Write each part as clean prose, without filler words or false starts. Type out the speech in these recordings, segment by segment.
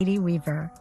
Weaver.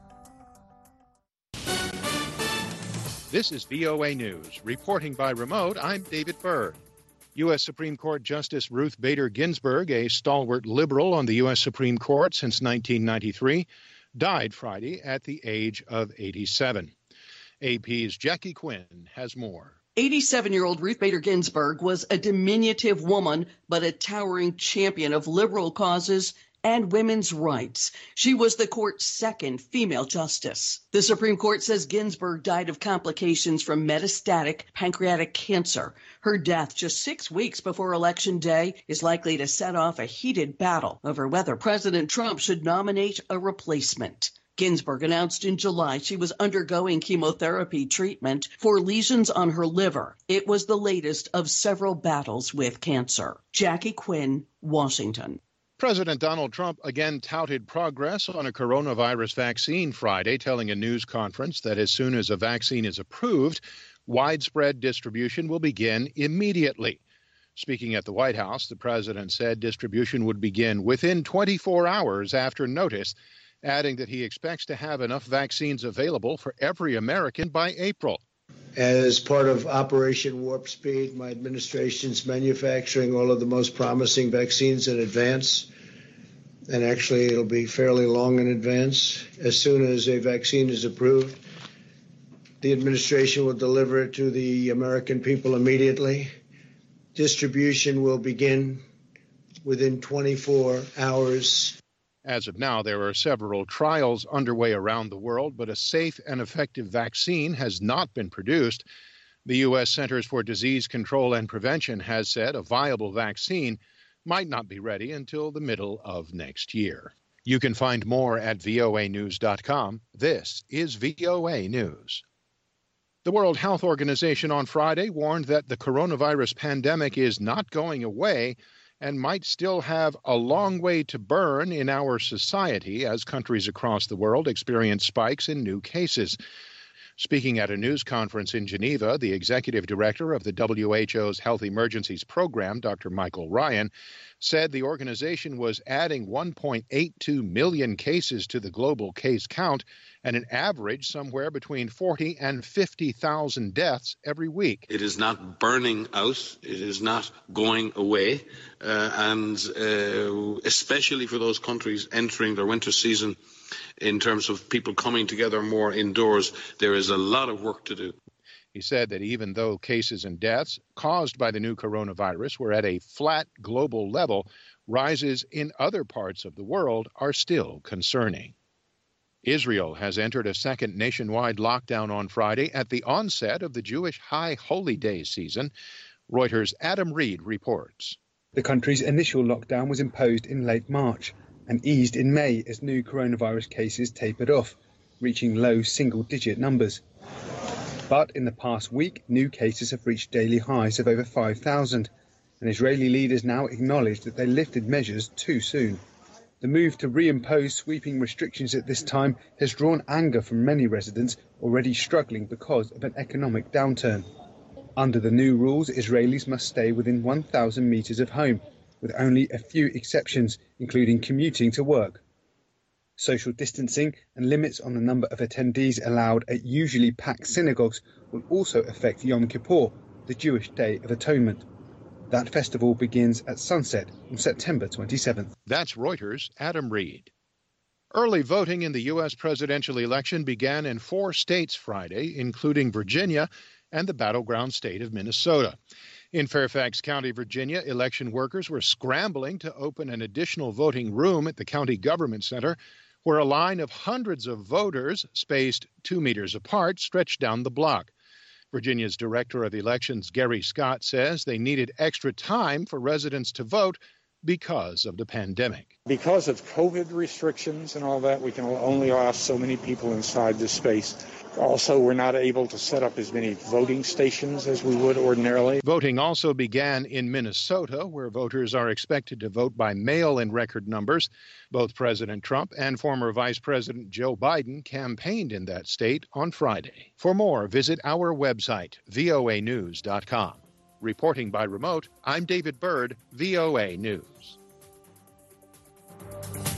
This is VOA News. Reporting by remote, I'm David Byrd. U.S. Supreme Court Justice Ruth Bader Ginsburg, a stalwart liberal on the U.S. Supreme Court since 1993, died Friday at the age of 87. AP's Jackie Quinn has more. 87-year-old Ruth Bader Ginsburg was a diminutive woman, but a towering champion of liberal causes and women's rights. She was the court's second female justice. The Supreme Court says Ginsburg died of complications from metastatic pancreatic cancer. Her death just 6 weeks before Election Day is likely to set off a heated battle over whether President Trump should nominate a replacement. Ginsburg announced in July she was undergoing chemotherapy treatment for lesions on her liver. It was the latest of several battles with cancer. Jackie Quinn, Washington. President Donald Trump again touted progress on a coronavirus vaccine Friday, telling a news conference that as soon as a vaccine is approved, widespread distribution will begin immediately. Speaking at the White House, the president said distribution would begin within 24 hours after notice, adding that he expects to have enough vaccines available for every American by April. As part of Operation Warp Speed, my administration's manufacturing all of the most promising vaccines in advance. And actually, it'll be fairly long in advance. As soon as a vaccine is approved, the administration will deliver it to the American people immediately. Distribution will begin within 24 hours. As of now, there are several trials underway around the world, but a safe and effective vaccine has not been produced. The U.S. Centers for Disease Control and Prevention has said a viable vaccine might not be ready until the middle of next year. You can find more at voanews.com. This is VOA News. The World Health Organization on Friday warned that the coronavirus pandemic is not going away and might still have a long way to burn in our society as countries across the world experience spikes in new cases. Speaking at a news conference in Geneva, the executive director of the WHO's Health Emergencies Program, Dr. Michael Ryan, said the organization was adding 1.82 million cases to the global case count and an average somewhere between 40 and 50,000 deaths every week. It is not burning out. It is not going away. And especially for those countries entering their winter season, in terms of people coming together more indoors, there is a lot of work to do. He said that even though cases and deaths caused by the new coronavirus were at a flat global level, rises in other parts of the world are still concerning. Israel has entered a second nationwide lockdown on Friday at the onset of the Jewish High Holy Day season. Reuters' Adam Reed reports. The country's initial lockdown was imposed in late March and eased in May as new coronavirus cases tapered off, reaching low single-digit numbers. But in the past week, new cases have reached daily highs of over 5,000, and Israeli leaders now acknowledge that they lifted measures too soon. The move to reimpose sweeping restrictions at this time has drawn anger from many residents already struggling because of an economic downturn. Under the new rules, Israelis must stay within 1,000 meters of home, with only a few exceptions, including commuting to work. Social distancing and limits on the number of attendees allowed at usually packed synagogues will also affect Yom Kippur, the Jewish Day of Atonement. That festival begins at sunset on September 27th. That's Reuters' Adam Reed. Early voting in the U.S. presidential election began in 4 states Friday, including Virginia and the battleground state of Minnesota. In Fairfax County, Virginia, election workers were scrambling to open an additional voting room at the county government center, where a line of hundreds of voters, spaced 2 meters apart, stretched down the block. Virginia's Director of Elections, Gary Scott, says they needed extra time for residents to vote because of the pandemic. Because of COVID restrictions and all that, we can only allow so many people inside this space. Also, we're not able to set up as many voting stations as we would ordinarily. Voting also began in Minnesota, where voters are expected to vote by mail in record numbers. Both President Trump and former Vice President Joe Biden campaigned in that state on Friday. For more, visit our website, voanews.com. Reporting by remote, I'm David Byrd, VOA News.